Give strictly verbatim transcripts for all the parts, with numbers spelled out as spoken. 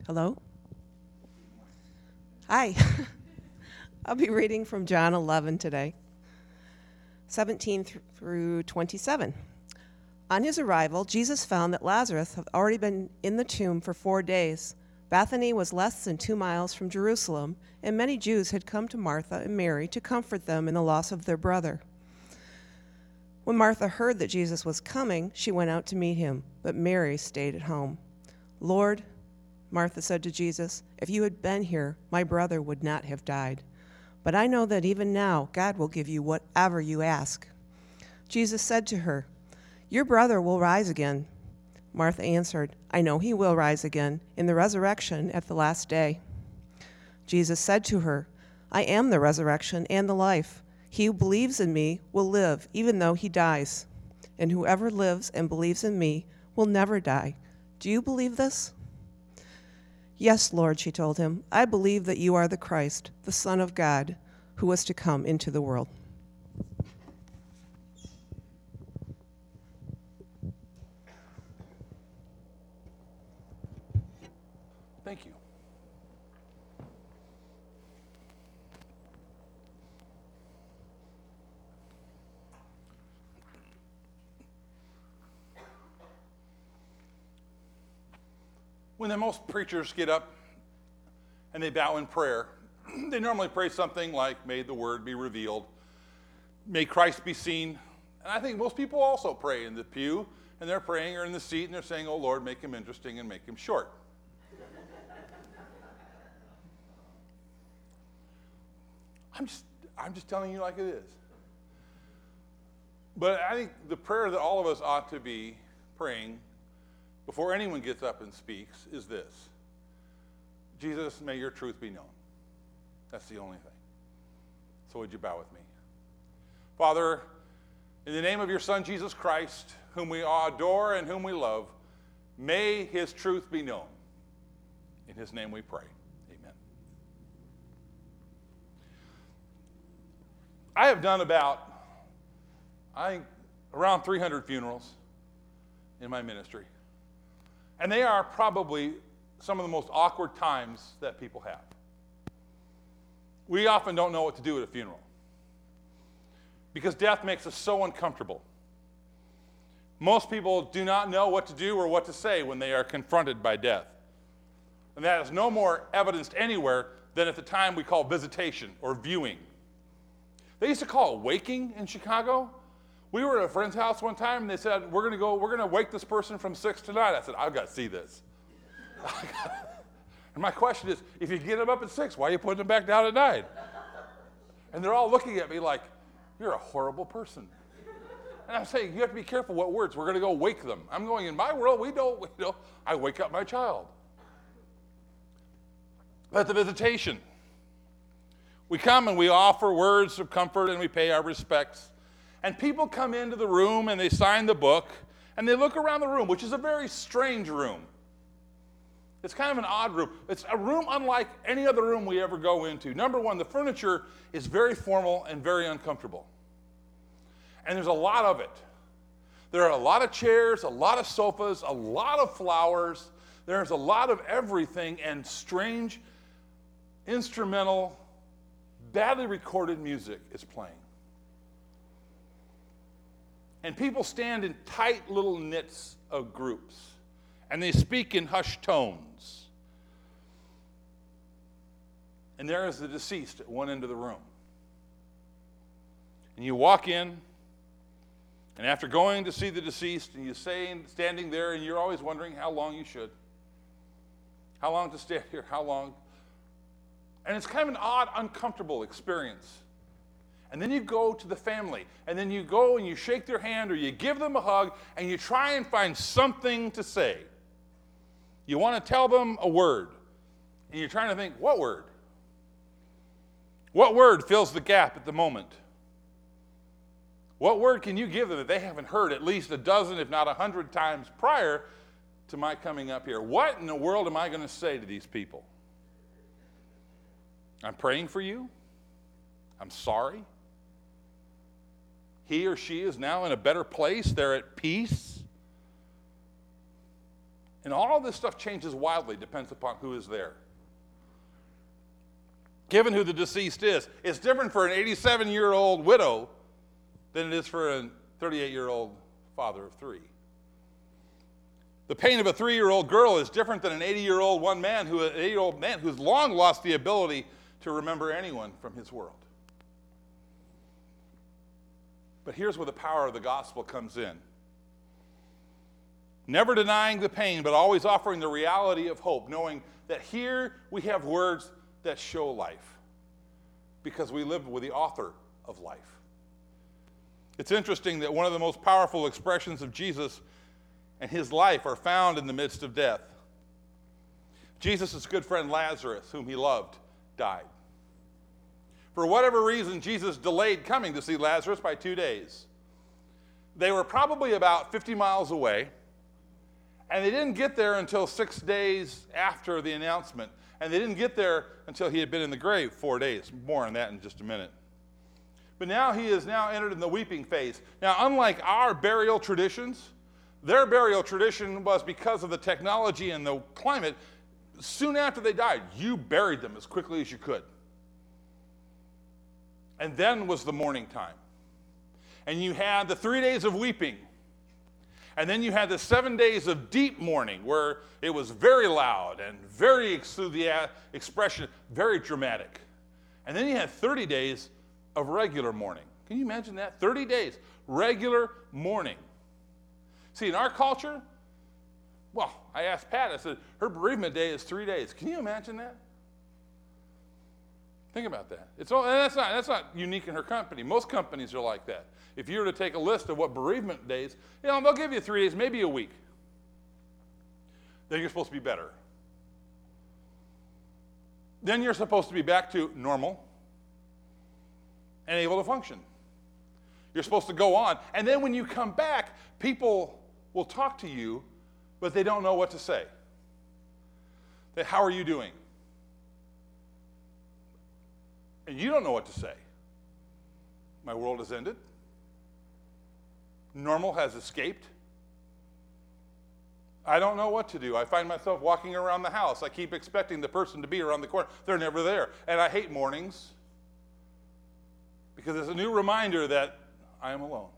Hello? Hi. I'll be reading from John eleven today, seventeen through twenty-seven. On his arrival, Jesus found that Lazarus had already been in the tomb for four days. Bethany was less than two miles from Jerusalem, and many Jews had come to Martha and Mary to comfort them in the loss of their brother. When Martha heard that Jesus was coming, she went out to meet him, but Mary stayed at home. "Lord," Martha said to Jesus, "if you had been here, my brother would not have died. But I know that even now God will give you whatever you ask." Jesus said to her, "Your brother will rise again." Martha answered, "I know he will rise again in the resurrection at the last day." Jesus said to her, "I am the resurrection and the life. He who believes in me will live even though he dies. And whoever lives and believes in me will never die. Do you believe this?" "Yes, Lord," she told him. "I believe that you are the Christ, the Son of God, who was to come into the world." Thank you. When the most preachers get up and they bow in prayer, they normally pray something like, "May the word be revealed, may Christ be seen." And I think most people also pray in the pew, and they're praying or in the seat, and they're saying, "Oh Lord, make him interesting and make him short." I'm just, I'm just telling you like it is. But I think the prayer that all of us ought to be praying before anyone gets up and speaks is this: Jesus, may your truth be known. That's the only thing. So would you bow with me? Father, in the name of your Son, Jesus Christ, whom we adore and whom we love, may his truth be known. In his name we pray. Amen. I have done about, I think, around three hundred funerals in my ministry. And they are probably some of the most awkward times that people have. We often don't know what to do at a funeral because death makes us so uncomfortable. Most people do not know what to do or what to say when they are confronted by death. And that is no more evidenced anywhere than at the time we call visitation or viewing. They used to call it waking in Chicago. We were at a friend's house one time, and they said, we're going to go, we're going to wake this person from six to nine. I said, I've got to see this. And my question is, if you get them up at six, why are you putting them back down at nine? And they're all looking at me like, you're a horrible person. And I'm saying, you have to be careful what words. We're going to go wake them. I'm going, in my world, we don't, we don't. I wake up my child. At the visitation, we come and we offer words of comfort and we pay our respects. And people come into the room and they sign the book and they look around the room, which is a very strange room. It's kind of an odd room. It's a room unlike any other room we ever go into. Number one, the furniture is very formal and very uncomfortable. And there's a lot of it. There are a lot of chairs, a lot of sofas, a lot of flowers. There's a lot of everything and strange, instrumental, badly recorded music is playing. And people stand in tight little knits of groups, and they speak in hushed tones. And there is the deceased at one end of the room. And you walk in, and after going to see the deceased, and you say, standing there, and you're always wondering how long you should. How long to stand here? How long? And it's kind of an odd, uncomfortable experience. And then you go to the family, and then you go and you shake their hand or you give them a hug, and you try and find something to say. You want to tell them a word, and you're trying to think, what word? What word fills the gap at the moment? What word can you give them that they haven't heard at least a dozen, if not a hundred times prior to my coming up here? What in the world am I going to say to these people? I'm praying for you. I'm sorry. He or she is now in a better place. They're at peace. And all this stuff changes wildly, depends upon who is there. Given who the deceased is, it's different for an eighty-seven-year-old widow than it is for a thirty-eight-year-old father of three. The pain of a three-year-old girl is different than an eighty-year-old one man who an eighty-year-old man who's long lost the ability to remember anyone from his world. But here's where the power of the gospel comes in. Never denying the pain, but always offering the reality of hope, knowing that here we have words that show life because we live with the author of life. It's interesting that one of the most powerful expressions of Jesus and his life are found in the midst of death. Jesus' good friend Lazarus, whom he loved, died. For whatever reason, Jesus delayed coming to see Lazarus by two days. They were probably about fifty miles away, and they didn't get there until six days after the announcement. And they didn't get there until he had been in the grave four days. More on that in just a minute. But now he is now entered in the weeping phase. Now, unlike our burial traditions, their burial tradition was because of the technology and the climate. Soon after they died, you buried them as quickly as you could. And then was the mourning time. And you had the three days of weeping. And then you had the seven days of deep mourning where it was very loud and very through the expression, very dramatic. And then you had thirty days of regular mourning. Can you imagine that? thirty days, regular mourning. See, in our culture, well, I asked Pat, I said, her bereavement day is three days. Can you imagine that? Think about that. It's all, and that's not, that's not unique in her company. Most companies are like that. If you were to take a list of what bereavement days, you know, they'll give you three days, maybe a week. Then you're supposed to be better. Then you're supposed to be back to normal and able to function. You're supposed to go on. And then when you come back, people will talk to you, but they don't know what to say. They, how are you doing? And you don't know what to say. My world has ended. Normal has escaped. I don't know what to do. I find myself walking around the house. I keep expecting the person to be around the corner. They're never there. And I hate mornings because it's a new reminder that I am alone.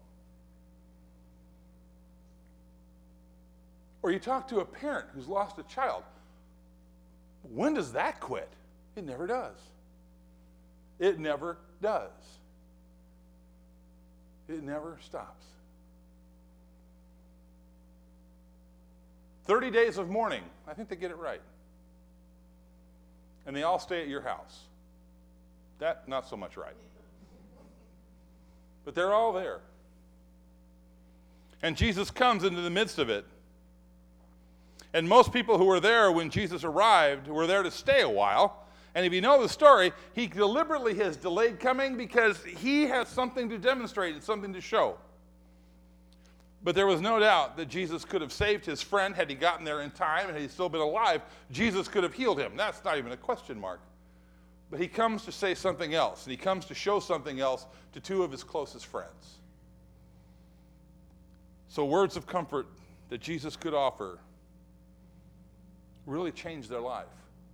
Or you talk to a parent who's lost a child. When does that quit? It never does. It never does. It never stops. thirty days of mourning. I think they get it right. And they all stay at your house. That, not so much right. But they're all there. And Jesus comes into the midst of it. And most people who were there when Jesus arrived were there to stay a while. And if you know the story, he deliberately has delayed coming because he has something to demonstrate and something to show. But there was no doubt that Jesus could have saved his friend had he gotten there in time, and had he still been alive, Jesus could have healed him. That's not even a question mark. But he comes to say something else, and he comes to show something else to two of his closest friends. So words of comfort that Jesus could offer really changed their life.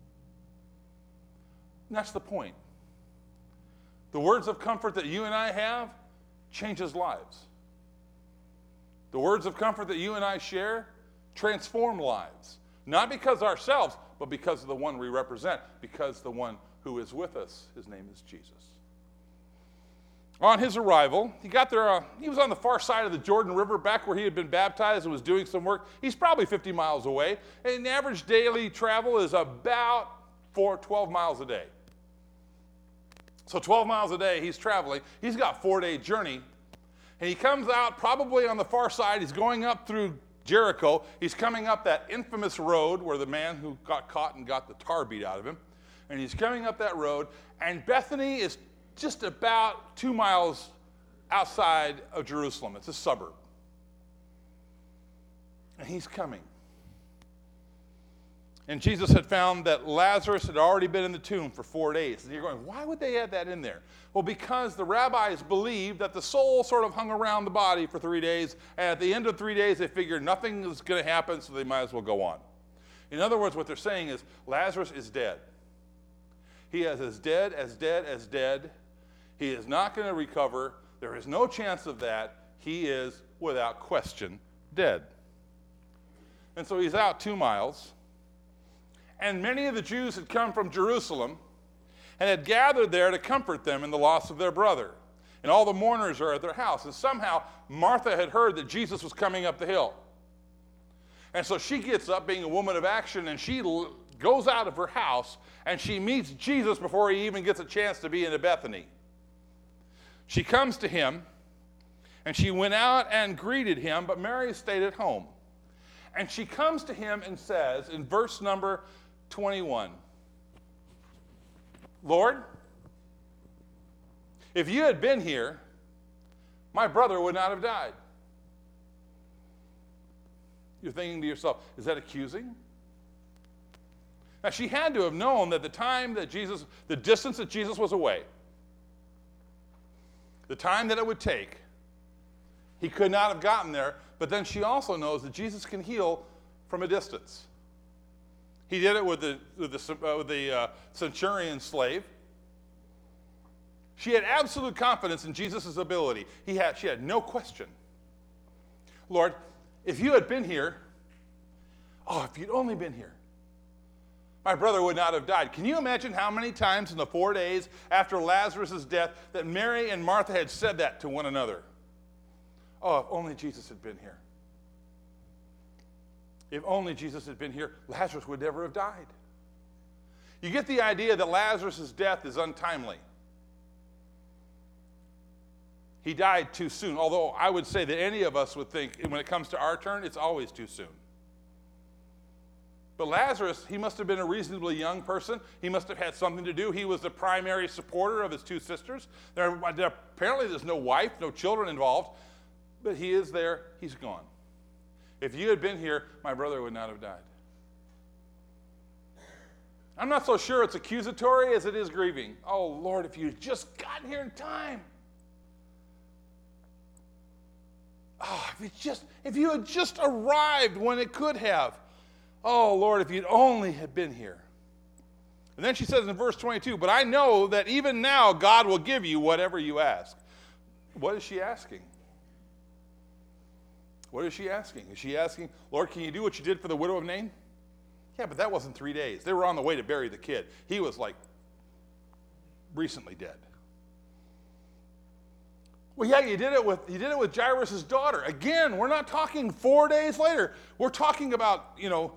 And that's the point. The words of comfort that you and I have changes lives. The words of comfort that you and I share transform lives. Not because ourselves, but because of the one we represent, because the one who is with us, his name is Jesus. On his arrival, he got there, uh, he was on the far side of the Jordan River, back where he had been baptized and was doing some work. He's probably fifty miles away, and the average daily travel is about four, twelve miles a day. So twelve miles a day he's traveling. He's got a four-day journey. And he comes out probably on the far side. He's going up through Jericho. He's coming up that infamous road where the man who got caught and got the tar beat out of him. And he's coming up that road. And Bethany is just about two miles outside of Jerusalem. It's a suburb. And he's coming. And Jesus had found that Lazarus had already been in the tomb for four days. And you're going, why would they add that in there? Well, because the rabbis believed that the soul sort of hung around the body for three days, and at the end of three days, they figured nothing is going to happen, so they might as well go on. In other words, what they're saying is Lazarus is dead. He is as dead, as dead, as dead. He is not going to recover. There is no chance of that. He is, without question, dead. And so he's out two miles. And many of the Jews had come from Jerusalem and had gathered there to comfort them in the loss of their brother. And all the mourners are at their house. And somehow Martha had heard that Jesus was coming up the hill. And so she gets up, being a woman of action, and she l- goes out of her house, and she meets Jesus before he even gets a chance to be into Bethany. She comes to him, and she went out and greeted him, but Mary stayed at home. And she comes to him and says, in verse number twenty-one, Lord, if you had been here, my brother would not have died. You're thinking to yourself, is that accusing? Now, she had to have known that the time that Jesus, the distance that Jesus was away, the time that it would take, he could not have gotten there. But then she also knows that Jesus can heal from a distance. He did it with the, with the, uh, with the uh, centurion slave. She had absolute confidence in Jesus' ability. He had, she had no question. Lord, if you had been here, oh, if you'd only been here, my brother would not have died. Can you imagine how many times in the four days after Lazarus' death that Mary and Martha had said that to one another? Oh, if only Jesus had been here. If only Jesus had been here, Lazarus would never have died. You get the idea that Lazarus' death is untimely. He died too soon, although I would say that any of us would think when it comes to our turn, it's always too soon. But Lazarus, he must have been a reasonably young person. He must have had something to do. He was the primary supporter of his two sisters. There, apparently there's no wife, no children involved, but he is there. He's gone. If you had been here, my brother would not have died. I'm not so sure it's accusatory as it is grieving. Oh, Lord, if you had just gotten here in time. Oh, if, it just, if you had just arrived when it could have. Oh, Lord, if you'd only had been here. And then she says in verse twenty-two, but I know that even now God will give you whatever you ask. What is she asking? What is she asking? Is she asking, Lord, can you do what you did for the widow of Nain? Yeah, but that wasn't three days. They were on the way to bury the kid. He was like recently dead. Well, yeah, you did it with you did it with Jairus' daughter. Again, we're not talking four days later. We're talking about, you know,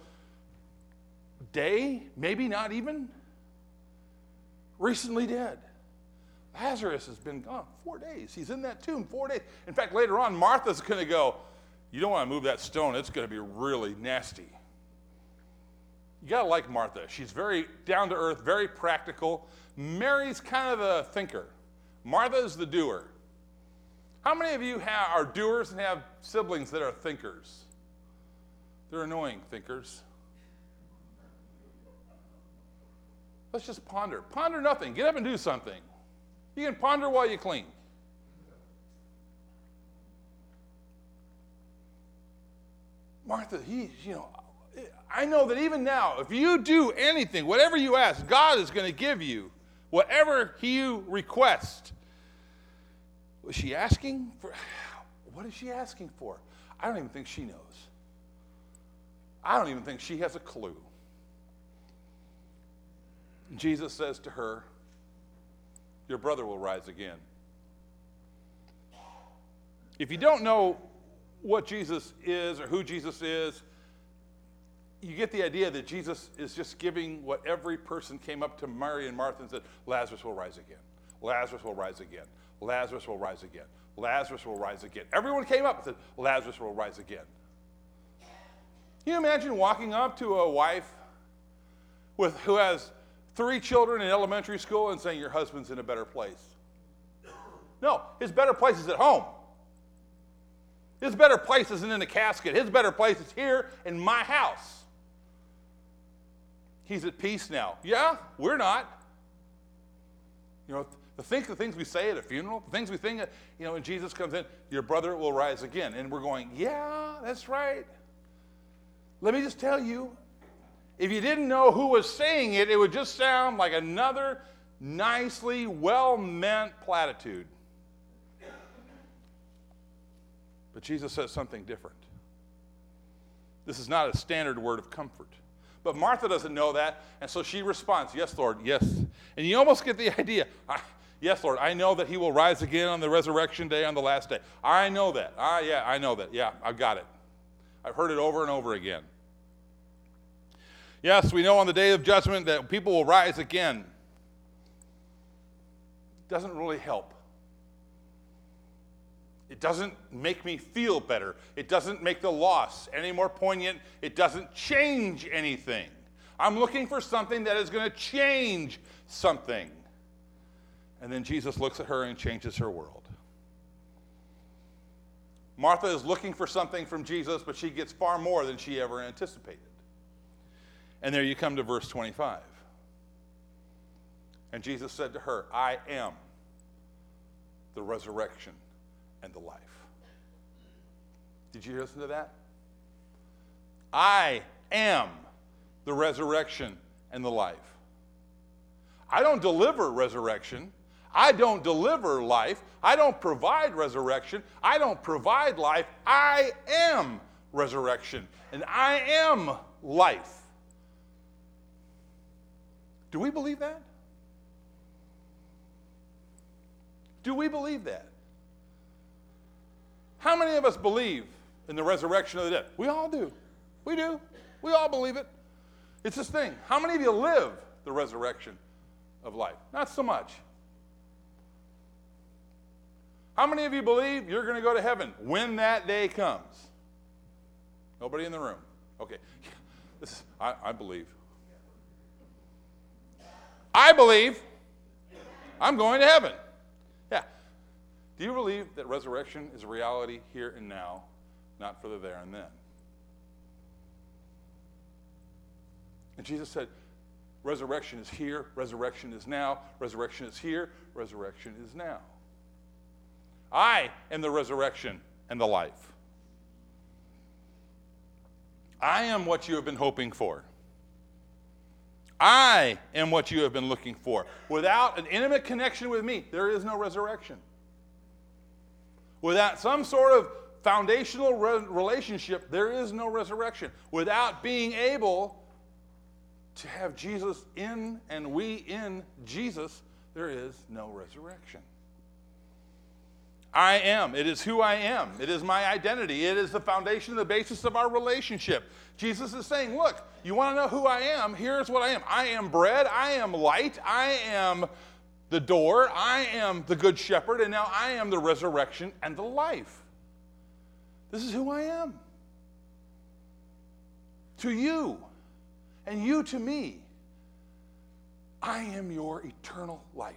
day, maybe not even. Recently dead. Lazarus has been gone four days. He's in that tomb four days. In fact, later on, Martha's going to go, you don't want to move that stone. It's going to be really nasty. You got to like Martha. She's very down to earth, very practical. Mary's kind of a thinker. Martha's the doer. How many of you have, are doers and have siblings that are thinkers? They're annoying thinkers. Let's just ponder. Ponder nothing. Get up and do something. You can ponder while you clean. Martha, he, you know, I know that even now, if you do anything, whatever you ask, God is going to give you whatever you request. Was she asking for? What is she asking for? I don't even think she knows. I don't even think she has a clue. Jesus says to her, your brother will rise again. If you don't know what Jesus is or who Jesus is, you get the idea that Jesus is just giving what every person came up to Mary and Martha and said, Lazarus will rise again. Lazarus will rise again. Lazarus will rise again. Lazarus will rise again. Everyone came up and said, Lazarus will rise again. Can you imagine walking up to a wife with who has three children in elementary school and saying, your husband's in a better place? No, his better place is at home. His better place isn't in a casket. His better place is here in my house. he's at peace now. Yeah, we're not. You know, the, think, the things we say at a funeral, the things we think, you know, when Jesus comes in, your brother will rise again. And we're going, yeah, that's right. Let me just tell you, if you didn't know who was saying it, it would just sound like another nicely well-meant platitude. But Jesus says something different. This is not a standard word of comfort. But Martha doesn't know that, and so she responds, yes, Lord, yes. And you almost get the idea. Yes, Lord, I know that he will rise again on the resurrection day, on the last day. I know that. Ah, yeah, I know that. Yeah, I've got it. I've heard it over and over again. Yes, we know on the day of judgment that people will rise again. It doesn't really help. It doesn't make me feel better. It doesn't make the loss any more poignant. It doesn't change anything. I'm looking for something that is going to change something. And then Jesus looks at her and changes her world. Martha is looking for something from Jesus, but she gets far more than she ever anticipated. And there you come to verse twenty-five. And Jesus said to her, I am the resurrection and the life. Did you listen to that? I am the resurrection and the life. I don't deliver resurrection. I don't deliver life. I don't provide resurrection. I don't provide life. I am resurrection and I am life. Do we believe that? Do we believe that? How many of us believe in the resurrection of the dead? We all do. We do. We all believe it. It's this thing. How many of you live the resurrection of life? Not so much. How many of you believe you're going to go to heaven when that day comes? Nobody in the room. Okay. This is, I, I believe. I believe I'm going to heaven. Yeah. Do you believe that resurrection is a reality here and now, not for the there and then? And Jesus said, resurrection is here, resurrection is now, resurrection is here, resurrection is now. I am the resurrection and the life. I am what you have been hoping for. I am what you have been looking for. Without an intimate connection with me, there is no resurrection. Without some sort of foundational re- relationship, there is no resurrection. Without being able to have Jesus in and we in Jesus, there is no resurrection. I am. It is who I am. It is my identity. It is the foundation, the basis of our relationship. Jesus is saying, look, you want to know who I am? Here's what I am. I am bread. I am light. I am the door. I am the good shepherd. And now I am the resurrection and the life. This is who I am. To you and you to me, I am your eternal life.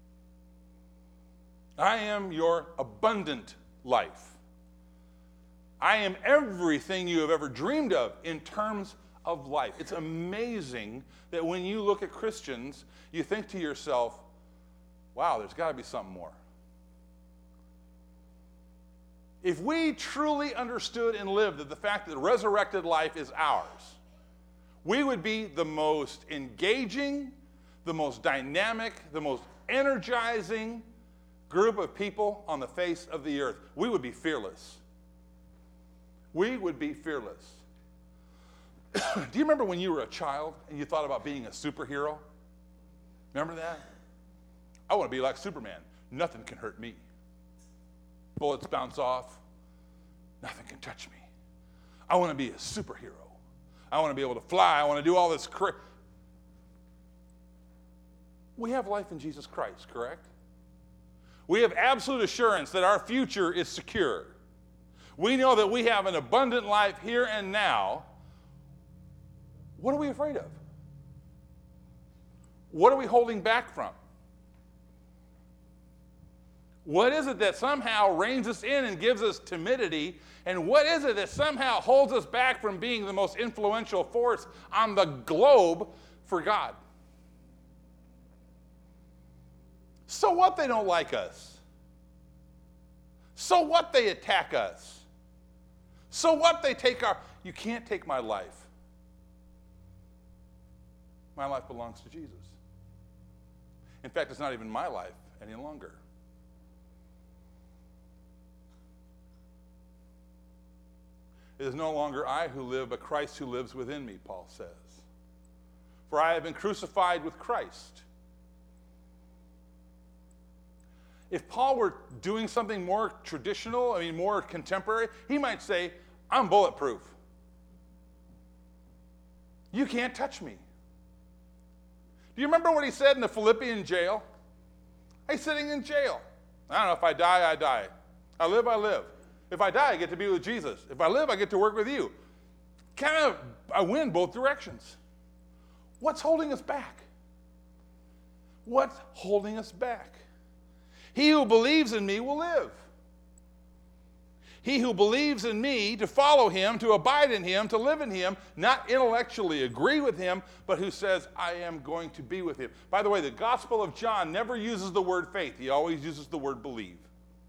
I am your abundant life. I am everything you have ever dreamed of in terms of life. It's amazing that when you look at Christians, you think to yourself, wow, there's got to be something more. If we truly understood and lived that the fact that resurrected life is ours, we would be the most engaging, the most dynamic, the most energizing group of people on the face of the earth. We would be fearless. We would be fearless. Do you remember when you were a child and you thought about being a superhero? Remember that? I want to be like Superman. Nothing can hurt me. Bullets bounce off. Nothing can touch me. I want to be a superhero. I want to be able to fly. I want to do all this. Cra- we have life in Jesus Christ, correct? We have absolute assurance that our future is secure. We know that we have an abundant life here and now. What are we afraid of? What are we holding back from? What is it that somehow reins us in and gives us timidity? And what is it that somehow holds us back from being the most influential force on the globe for God. So what they don't like us? So what they attack us? So what they take our... You can't take my life. My life belongs to Jesus. In fact, it's not even my life any longer. It is no longer I who live, but Christ who lives within me, Paul says. For I have been crucified with Christ. If Paul were doing something more traditional, I mean more contemporary, he might say, I'm bulletproof. You can't touch me. Do you remember what he said in the Philippian jail? He's sitting in jail. I don't know, if I die, I die. I live, I live. If I die, I get to be with Jesus. If I live, I get to work with you. Kind of, I win both directions. What's holding us back? What's holding us back? He who believes in me will live. He who believes in me, to follow him, to abide in him, to live in him, not intellectually agree with him, but who says, I am going to be with him. By the way, the Gospel of John never uses the word faith. He always uses the word believe.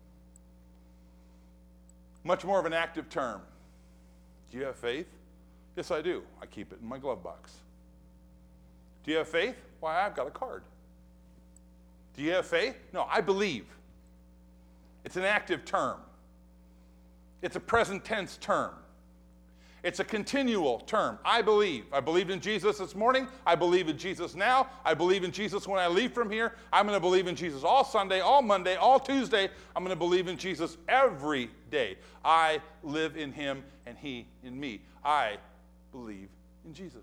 Much more of an active term. Do you have faith? Yes, I do. I keep it in my glove box. Do you have faith? Why, I've got a card. Do you have faith? No, I believe. It's an active term. It's a present tense term. It's a continual term. I believe. I believed in Jesus this morning. I believe in Jesus now. I believe in Jesus when I leave from here. I'm going to believe in Jesus all Sunday, all Monday, all Tuesday. I'm going to believe in Jesus every day. I live in him and he in me. I believe in Jesus.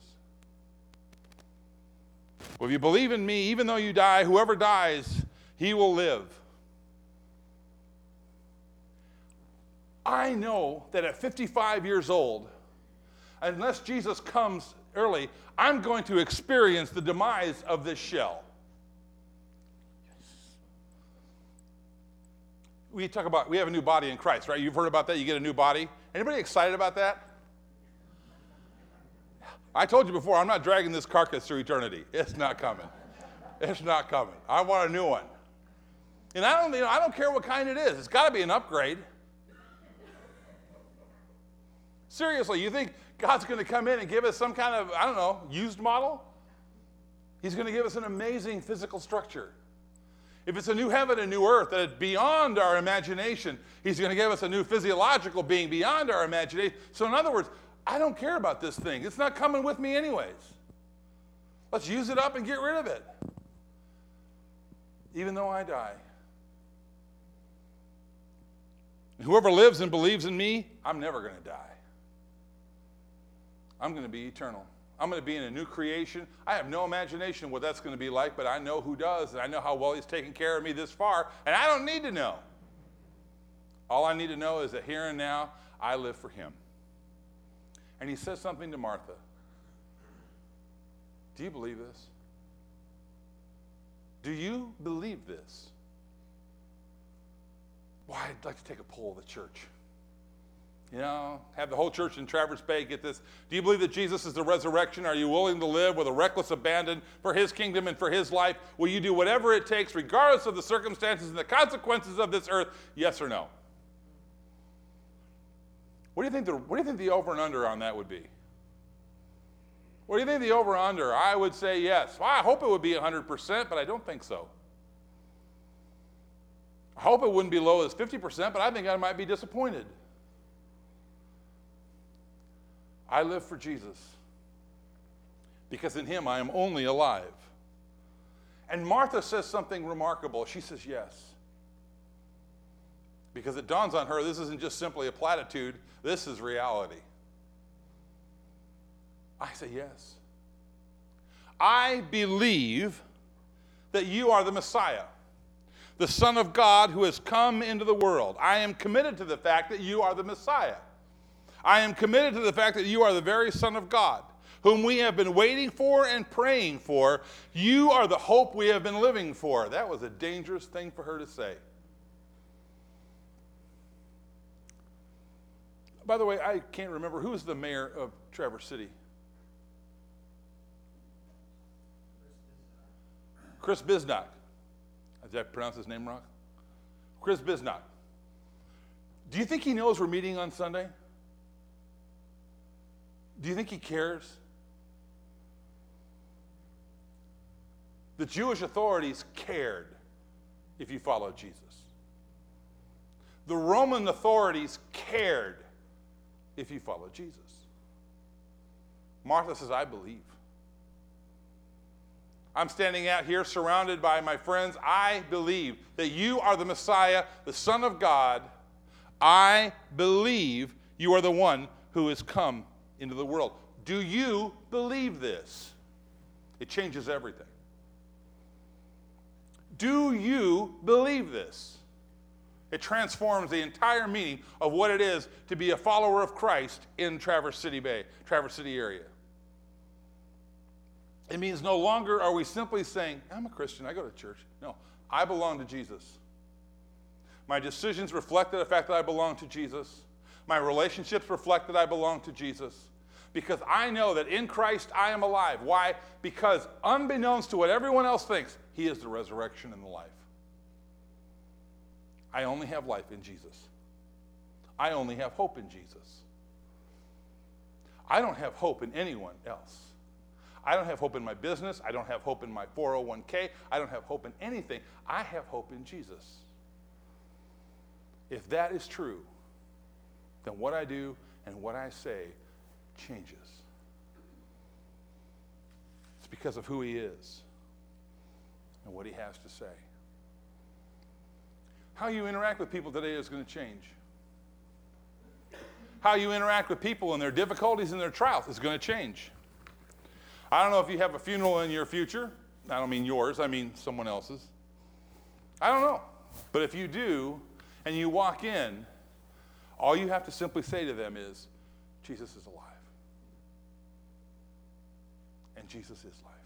Well, if you believe in me, even though you die, whoever dies, he will live. I know that at fifty-five years old, unless Jesus comes early, I'm going to experience the demise of this shell. We talk about, we have a new body in Christ, right? You've heard about that, you get a new body. Anybody excited about that? I told you before, I'm not dragging this carcass through eternity. It's not coming. It's not coming. I want a new one. And I don't, you know, I don't care what kind it is. It's got to be an upgrade. Seriously, you think God's going to come in and give us some kind of, I don't know, used model? He's going to give us an amazing physical structure. If it's a new heaven and new earth that is beyond our imagination, he's going to give us a new physiological being beyond our imagination. So in other words, I don't care about this thing. It's not coming with me anyways. Let's use it up and get rid of it. Even though I die. Whoever lives and believes in me, I'm never going to die. I'm going to be eternal. I'm going to be in a new creation. I have no imagination what that's going to be like, but I know who does, and I know how well he's taken care of me this far, and I don't need to know. All I need to know is that here and now, I live for him. And he says something to Martha. Do you believe this? Do you believe this? Well, I'd like to take a poll of the church. You know, have the whole church in Traverse Bay get this. Do you believe that Jesus is the resurrection? Are you willing to live with a reckless abandon for his kingdom and for his life? Will you do whatever it takes, regardless of the circumstances and the consequences of this earth? Yes or no? What do you think the, what do you think the over and under on that would be? What do you think the over and under? I would say yes. Well, I hope it would be one hundred percent, but I don't think so. I hope it wouldn't be low as fifty percent, but I think I might be disappointed. I live for Jesus because in him I am only alive. And Martha says something remarkable. She says yes. Because it dawns on her, this isn't just simply a platitude, this is reality. I say yes. I believe that you are the Messiah, the Son of God who has come into the world. I am committed to the fact that you are the Messiah. I am committed to the fact that you are the very Son of God, whom we have been waiting for and praying for. You are the hope we have been living for. That was a dangerous thing for her to say. By the way, I can't remember, who is the mayor of Traverse City? Chris Bisnock. Did I pronounce his name wrong? Chris Bisnock. Do you think he knows we're meeting on Sunday? Do you think he cares? The Jewish authorities cared if you followed Jesus. The Roman authorities cared if you followed Jesus. Martha says, I believe. I'm standing out here surrounded by my friends. I believe that you are the Messiah, the Son of God. I believe you are the one who has come into the world. Do you believe this? It changes everything. Do you believe this? It transforms the entire meaning of what it is to be a follower of Christ in Traverse City Bay, Traverse City area. It means no longer are we simply saying, I'm a Christian, I go to church. No, I belong to Jesus. My decisions reflect the fact that I belong to Jesus. My relationships reflect that I belong to Jesus. Because I know that in Christ I am alive. Why? Because unbeknownst to what everyone else thinks, he is the resurrection and the life. I only have life in Jesus. I only have hope in Jesus. I don't have hope in anyone else. I don't have hope in my business. I don't have hope in my four oh one k. I don't have hope in anything. I have hope in Jesus. If that is true, then what I do and what I say changes. It's because of who he is and what he has to say. How you interact with people today is going to change. How you interact with people and their difficulties and their trials is going to change. I don't know if you have a funeral in your future. I don't mean yours, I mean someone else's. I don't know. But if you do, and you walk in, all you have to simply say to them is, Jesus is alive. And Jesus is life.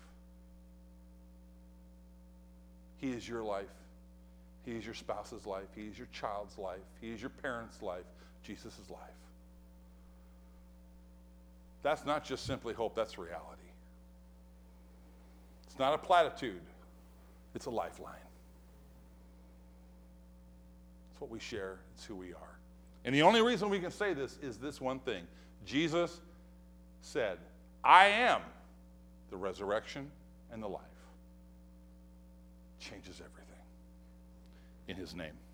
He is your life. He is your spouse's life. He is your child's life. He is your parents' life. Jesus is life. That's not just simply hope, that's reality. It's not a platitude. It's a lifeline. It's what we share. It's who we are. And the only reason we can say this is this one thing. Jesus said, I am the resurrection and the life. Changes everything. In his name.